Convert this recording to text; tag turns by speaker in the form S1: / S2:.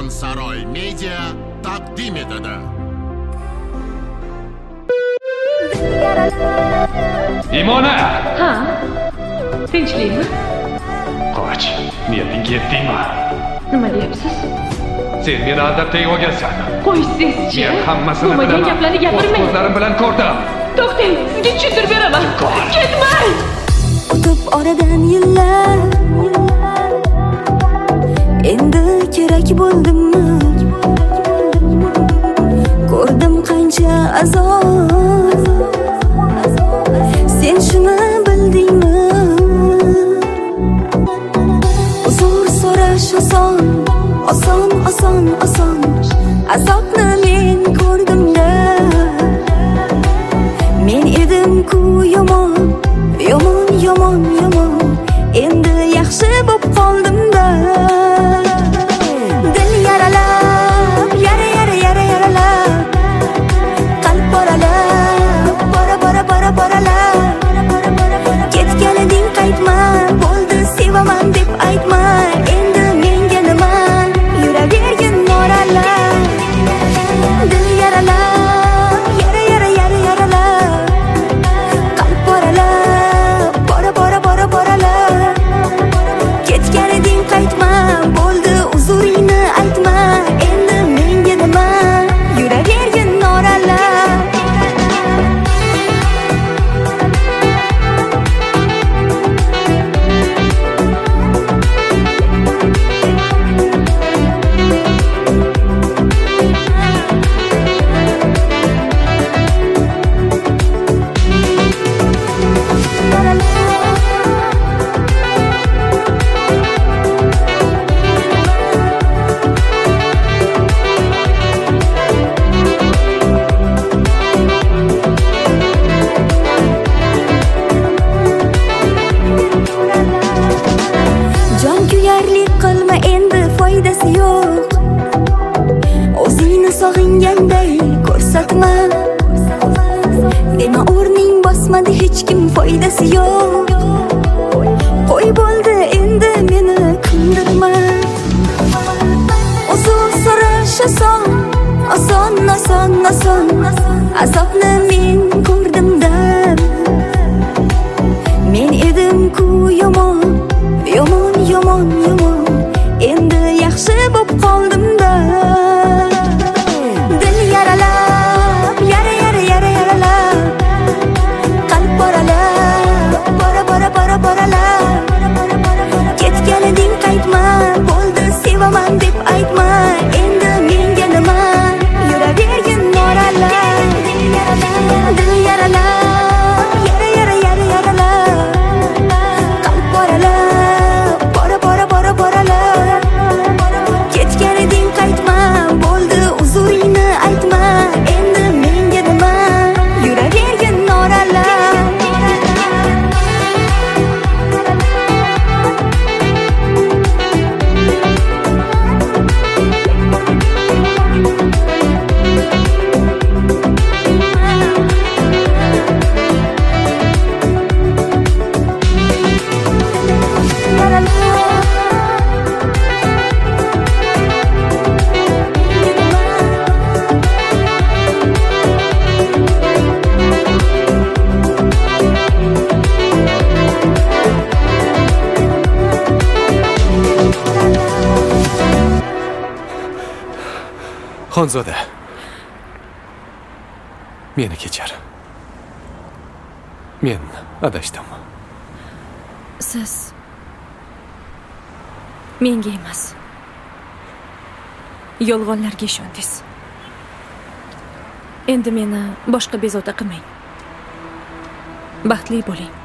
S1: Karvonsaroy Media taqdim etadi.
S2: Imona!
S3: Ha? Tinchlikmi?
S2: Qoch, niyatingga yetdingmi?
S3: Nima deyapsiz?
S2: Sen meni aldab teg'ogansan.
S3: Qo'ysiz-chi.
S2: Men hammasini
S3: bo'lmagan gaplarni gapirmang.
S2: Ko'zlarim bilan ko'rdim.
S3: To'xtang, sizga tushuntirib beraman. Ketmang!
S4: O'tib oradan yillar, endi kerak bo'ldimmi? Ko'rdim qancha azob, sen shuni bildingmi? Uzr so'rash oson, oson, oson, oson. Azobni men ko'rdim-da. Men edim-ku yomon, yomon, yomon, yomon. Endi yaxshi bo'p qoldim-da. Dil yaralab, yaralab. Qalb boralab, boralab. Ketgan eding qaytma, bo'ldi sevaman deb aytma. Endi menga nima? Yuravergin noralab. Dil yaralab, yaralab. Qalb boralab, boralab. Ketgan eding qaytma, bo'ldi uzuringni aytma. Endi menga nima? Yuravergin noralab. Jon kuyarlik qilma, endi foydasi yo'q. O'zingni sog'inganday ko'rsatma. Dema o'rning bosmadi hech kim, foydasi yo'q. Qo'y bo'ldi endi meni kundirma. Uzr so'rash oson, oson, oson, oson. Azobni men ko'rdim-da. Men edim-ku yomon, yomon, yomon, yomon. Endi yaxshi bo'p qoldim-da. Dil yaralab, yaralab. Qalb boralab, boralab. Ketgan eding qaytma, bo'ldi sevaman deb aytma. Endi menga nima? Yuravergin noralab. Dil yaralab, yaralab. Qalb boralab, boralab. Ketgan eding qaytma, bo'ldi uzuringni aytma. Endi menga nima? Yuravergin noralab.
S2: Xonzoda, meni kechir. Men adashdim.
S3: Siz menga emas, yolg'onlarga ishondingiz. Endi meni boshqa bezovta qilmang. Baxtli bo'ling.